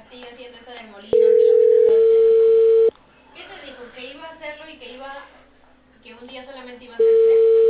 sigue haciendo eso del molino, que lo que trató de hacer. ¿Qué te dijo? Que iba a hacerlo y que un día solamente iba a ser tres.